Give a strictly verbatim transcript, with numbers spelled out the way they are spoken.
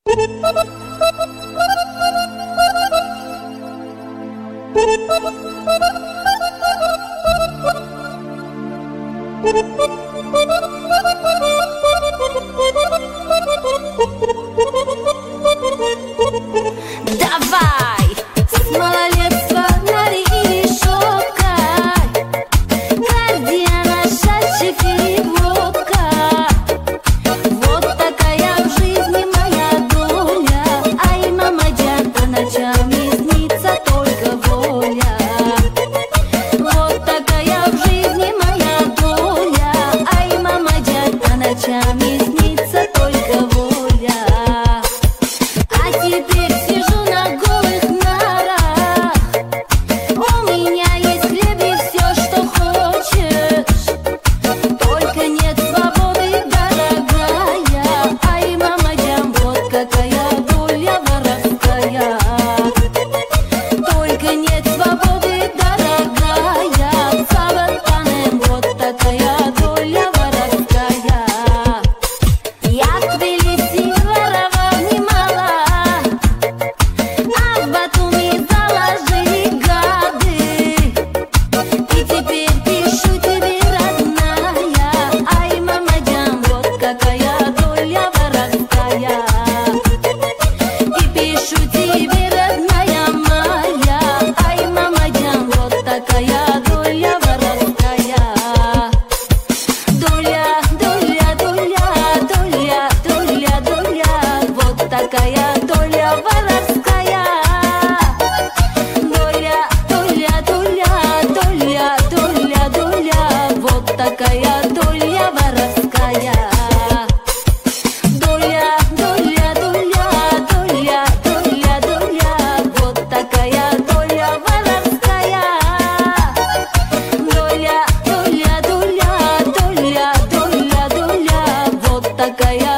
Давай с малолетства налей шока, Гордиана, Шаши, Филипп, водка. Вот такая в жизни моя доля. Ай, мама, Диан, по ночам не снится только воля. Вот такая в жизни моя доля. Ай, мама, Диан, по ночам не снится только воля. А теперь сижу на голых нарах. У меня есть хлеб и все, что хочешь. Только нет свободы, дорогая. Ай, мама, Диан, вот какая доля воровская. Только нет свободы, дорогая. Савантаnem, вот такая доля воровская. Я в Тбилиси воровал немало, а в Батуми заложили гады. И теперь пишу тебе, родная. Ай, мама, Диан, вот какая доля воровская. И пишу тебе, родная моя. Ай, мама, Диан, вот такая доля воровская. Доля, доля, доля, доля, доля, доля, вот такая доля воровская. Доля, доля, доля, доля, доля, доля, вот такая доля воровская. Доля, доля, доля, доля, доля, доля, вот такая доля воровская. Доля, доля, доля, доля, доля, доля, вот такая